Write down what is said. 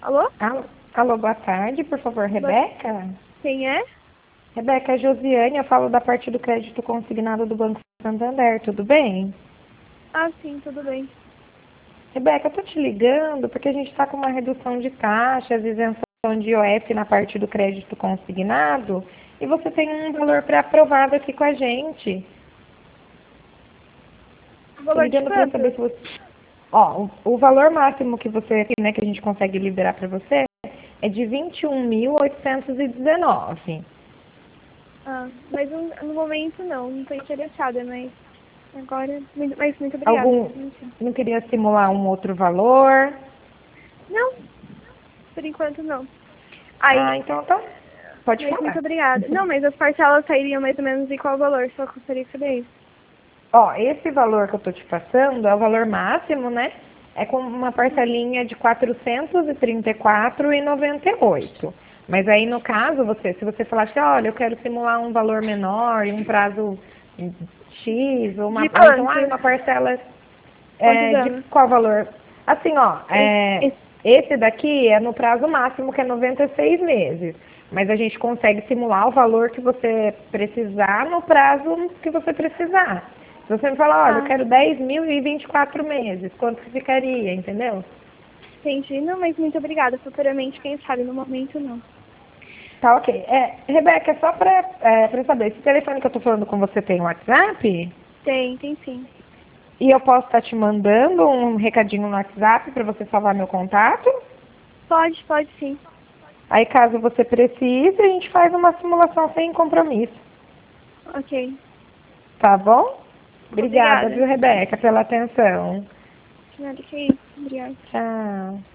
Alô? Alô, alô, boa tarde, por favor, Rebeca? Quem é? Rebeca, é Josiane, eu falo da parte do crédito consignado do Banco Santander, tudo bem? Ah, sim, tudo bem. Rebeca, eu tô te ligando porque a gente está com uma redução de taxas, isenção de IOF na parte do crédito consignado e você tem um valor pré-aprovado aqui com a gente. O Tô valor de ligando para quanto? saber se você... Ó, o valor máximo que você, né, que a gente consegue liberar para você é de 21.819. Ah, mas no momento não tô interessada, mas agora, mas muito obrigada. Algum, não queria simular um outro valor? Não, por enquanto não. Ah, Aí, então tá. Pode mas muito falar. obrigada. Não, mas as parcelas sairiam mais ou menos em qual valor? Só gostaria de saber isso. Ó, esse valor que eu tô te passando é o valor máximo, né? É com uma parcelinha de R$ 434,98. Mas aí, no caso, se você falar assim, olha, eu quero simular um valor menor em um prazo X, De ou então, quanto? uma parcela Quantos de anos? qual valor? Assim, ó, Esse, esse daqui é no prazo máximo, que é 96 meses. Mas a gente consegue simular o valor que você precisar no prazo que você precisar. Se você me falar, olha, eu ah, quero 10 mil e 24 meses, quanto que ficaria, entendeu? entendi. Não, mas muito obrigada. Futuramente, quem sabe, no momento não. Tá, ok. Rebeca, só pra saber, esse telefone que eu tô falando com você tem WhatsApp? Tem sim. E eu posso estar te mandando um recadinho no WhatsApp para você salvar meu contato? Pode sim. Aí, caso você precise, a gente faz uma simulação sem compromisso. Ok. Tá bom? Obrigada, Obrigada. viu, Rebeca, pela atenção. Nada que isso. Obrigada. Tchau.